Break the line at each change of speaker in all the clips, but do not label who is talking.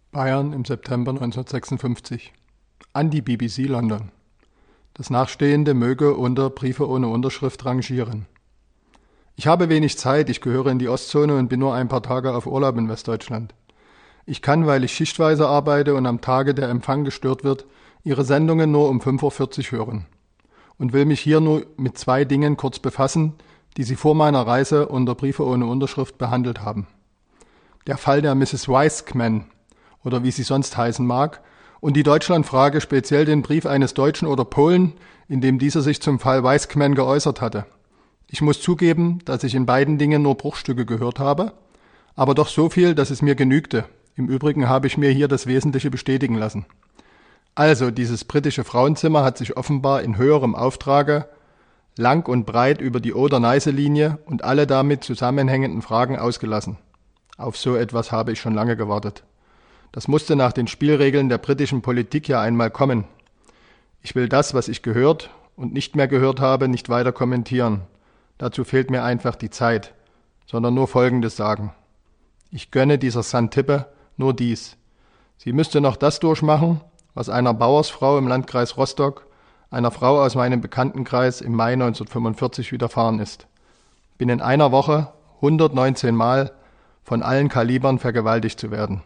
Bayern im September 1956. An die BBC London. Das Nachstehende möge unter Briefe ohne Unterschrift rangieren. Ich habe wenig Zeit, ich gehöre in die Ostzone und bin nur ein paar Tage auf Urlaub in Westdeutschland. Ich kann, weil ich schichtweise arbeite und am Tage der Empfang gestört wird, Ihre Sendungen nur um 5:40 Uhr hören und will mich hier nur mit 2 Dingen kurz befassen, die Sie vor meiner Reise unter Briefe ohne Unterschrift behandelt haben. Der Fall der Mrs. Wiseman, oder wie sie sonst heißen mag, und die Deutschlandfrage, speziell den Brief eines Deutschen oder Polen, in dem dieser sich zum Fall Wiseman geäußert hatte. Ich muss zugeben, dass ich in beiden Dingen nur Bruchstücke gehört habe, aber doch so viel, dass es mir genügte. Im Übrigen habe ich mir hier das Wesentliche bestätigen lassen. Also, dieses britische Frauenzimmer hat sich offenbar in höherem Auftrage lang und breit über die Oder-Neiße-Linie und alle damit zusammenhängenden Fragen ausgelassen. Auf so etwas habe ich schon lange gewartet. Das musste nach den Spielregeln der britischen Politik ja einmal kommen. Ich will das, was ich gehört und nicht mehr gehört habe, nicht weiter kommentieren. Dazu fehlt mir einfach die Zeit, sondern nur Folgendes sagen. Ich gönne dieser Xantippe nur dies. Sie müsste noch das durchmachen, was einer Bauersfrau im Landkreis Rostock, einer Frau aus meinem Bekanntenkreis im Mai 1945 widerfahren ist. Binnen einer Woche 119 Mal von allen Kalibern vergewaltigt zu werden.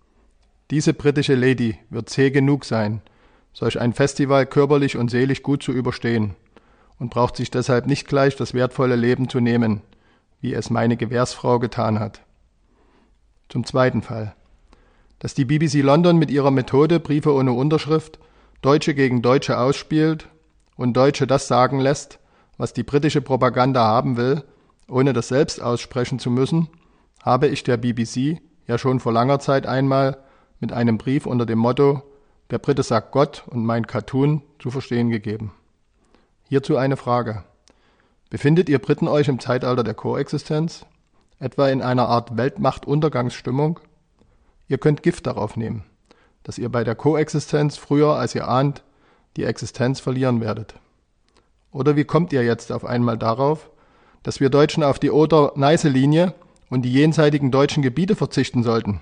Diese britische Lady wird zäh genug sein, solch ein Festival körperlich und seelisch gut zu überstehen und braucht sich deshalb nicht gleich das wertvolle Leben zu nehmen, wie es meine Gewährsfrau getan hat. Zum zweiten Fall. Dass die BBC London mit ihrer Methode Briefe ohne Unterschrift Deutsche gegen Deutsche ausspielt und Deutsche das sagen lässt, was die britische Propaganda haben will, ohne das selbst aussprechen zu müssen, habe ich der BBC ja schon vor langer Zeit einmal mit einem Brief unter dem Motto »Der Brite sagt Gott und mein Cartoon« zu verstehen gegeben. Hierzu eine Frage. Befindet ihr Briten euch im Zeitalter der Koexistenz? Etwa in einer Art Weltmachtuntergangsstimmung? Ihr könnt Gift darauf nehmen, dass ihr bei der Koexistenz früher, als ihr ahnt, die Existenz verlieren werdet. Oder wie kommt ihr jetzt auf einmal darauf, dass wir Deutschen auf die Oder-Neiße-Linie und die jenseitigen deutschen Gebiete verzichten sollten?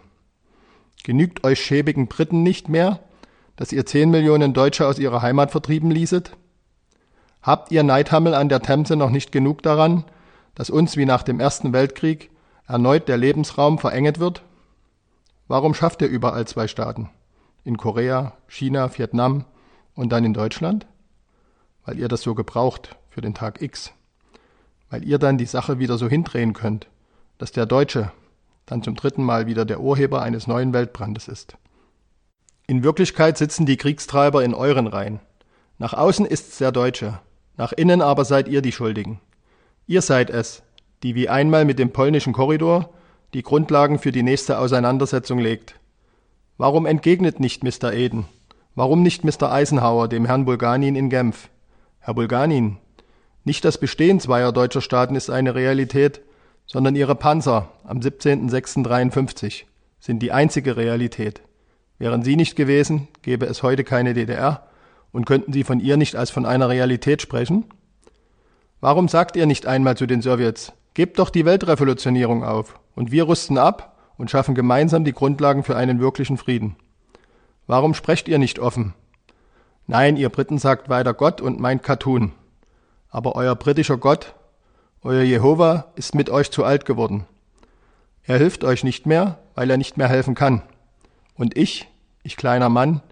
Genügt euch schäbigen Briten nicht mehr, dass ihr 10 Millionen Deutsche aus ihrer Heimat vertrieben ließet? Habt ihr Neidhammel an der Themse noch nicht genug daran, dass uns wie nach dem Ersten Weltkrieg erneut der Lebensraum verenget wird? Warum schafft ihr überall 2 Staaten? In Korea, China, Vietnam und dann in Deutschland? Weil ihr das so gebraucht für den Tag X. Weil ihr dann die Sache wieder so hindrehen könnt, dass der Deutsche dann zum 3. Mal wieder der Urheber eines neuen Weltbrandes ist. In Wirklichkeit sitzen die Kriegstreiber in euren Reihen. Nach außen ist's der Deutsche, nach innen aber seid ihr die Schuldigen. Ihr seid es, die wie einmal mit dem polnischen Korridor die Grundlagen für die nächste Auseinandersetzung legt. Warum entgegnet nicht Mr. Eden? Warum nicht Mr. Eisenhower dem Herrn Bulganin in Genf? Herr Bulganin, nicht das Bestehen zweier deutscher Staaten ist eine Realität, sondern ihre Panzer am 17.06.53 sind die einzige Realität. Wären sie nicht gewesen, gäbe es heute keine DDR und könnten sie von ihr nicht als von einer Realität sprechen? Warum sagt ihr nicht einmal zu den Sowjets, gebt doch die Weltrevolutionierung auf und wir rüsten ab und schaffen gemeinsam die Grundlagen für einen wirklichen Frieden? Warum sprecht ihr nicht offen? Nein, ihr Briten sagt weiter Gott und meint Cartoon. Aber euer britischer Gott, euer Jehova, ist mit euch zu alt geworden. Er hilft euch nicht mehr, weil er nicht mehr helfen kann. Und ich kleiner Mann,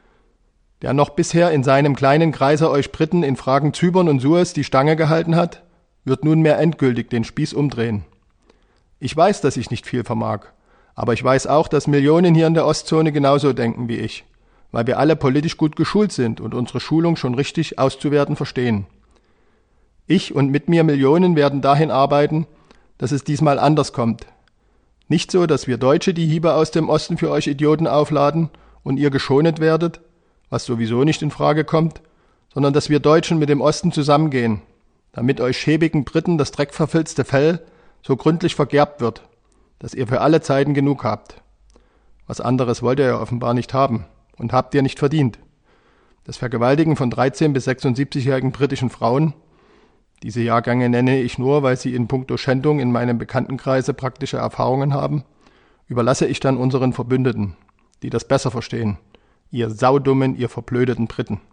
der noch bisher in seinem kleinen Kreise euch Briten in Fragen Zypern und Suez die Stange gehalten hat, wird nunmehr endgültig den Spieß umdrehen. Ich weiß, dass ich nicht viel vermag, aber ich weiß auch, dass Millionen hier in der Ostzone genauso denken wie ich, weil wir alle politisch gut geschult sind und unsere Schulung schon richtig auszuwerten verstehen. Ich und mit mir Millionen werden dahin arbeiten, dass es diesmal anders kommt. Nicht so, dass wir Deutsche die Hiebe aus dem Osten für euch Idioten aufladen und ihr geschonet werdet, was sowieso nicht in Frage kommt, sondern dass wir Deutschen mit dem Osten zusammengehen, damit euch schäbigen Briten das dreckverfilzte Fell so gründlich vergerbt wird, dass ihr für alle Zeiten genug habt. Was anderes wollt ihr ja offenbar nicht haben und habt ihr nicht verdient. Das Vergewaltigen von 13- bis 76-jährigen britischen Frauen, diese Jahrgänge nenne ich nur, weil sie in puncto Schändung in meinem Bekanntenkreise praktische Erfahrungen haben, überlasse ich dann unseren Verbündeten, die das besser verstehen. Ihr saudummen, ihr verblödeten Briten.